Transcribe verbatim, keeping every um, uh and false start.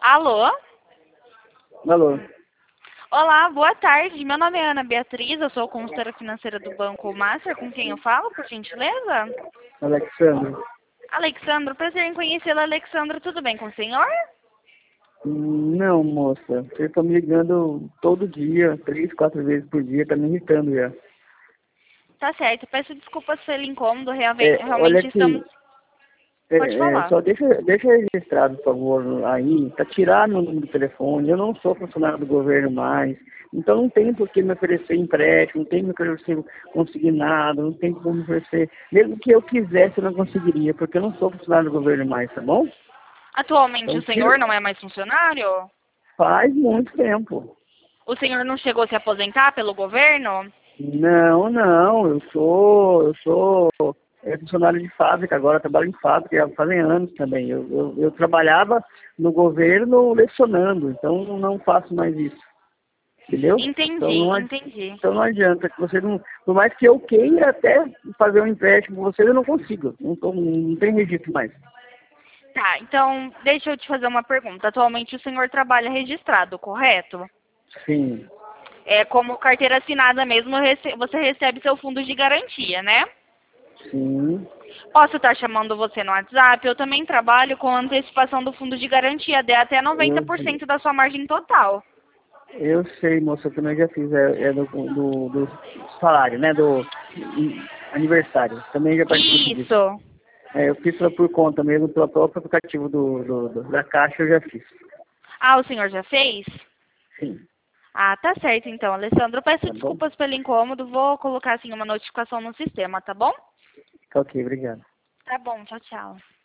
Alô? Alô. Olá, boa tarde. Meu nome é Ana Beatriz, eu sou consultora financeira do Banco Master. Com quem eu falo, por gentileza? Alexandre. Alexandro, prazer em conhecê-la, Alexandro. Tudo bem com o senhor? Hum, Não, moça. Vocês estão me ligando todo dia, três, quatro vezes por dia, tá me irritando já. Tá certo, peço desculpas pelo incômodo, realmente, É, olha realmente estamos... aqui, é, Pode é, falar. só deixa, deixa registrado, por favor, aí, para tirar meu número de telefone. Eu não sou funcionário do governo mais, então não tem por que me oferecer empréstimo, não tem por que me oferecer consignado, não tem como me oferecer. Mesmo que eu quisesse, eu não conseguiria, porque eu não sou funcionário do governo mais, tá bom? Atualmente Então o senhor tira, não é mais funcionário? faz muito tempo. O senhor não chegou a se aposentar pelo governo? Não, não, eu sou, eu sou é, funcionário de fábrica agora, trabalho em fábrica, já fazem anos também. Eu, eu, eu trabalhava no governo lecionando, então não faço mais isso, entendeu? Então Entendi, não, adi- entendi. então não adianta, que você não, por mais que eu queira até fazer um empréstimo com vocês, eu não consigo, não, tô, não tem registro mais. Tá, então deixa eu te fazer uma pergunta. Atualmente o senhor trabalha registrado, correto? Sim, É como carteira assinada mesmo, rece- você recebe seu fundo de garantia, né? sim. Posso estar chamando você no WhatsApp? Eu também trabalho com antecipação do fundo de garantia, de até noventa Eu, por cento da sua margem total. eu sei, moça, eu também já fiz, é, é do, do, do salário, né, do aniversário, também já participo disso. Isso. É, eu fiz só por conta mesmo, pelo próprio aplicativo do, do, do- da Caixa eu já fiz. Ah, o senhor já fez? Sim, Ah, tá certo então, Alessandro. Eu peço tá bom? desculpas pelo incômodo, vou colocar assim uma notificação no sistema, tá bom? Tá ok, obrigado. Tá bom, tchau, tchau.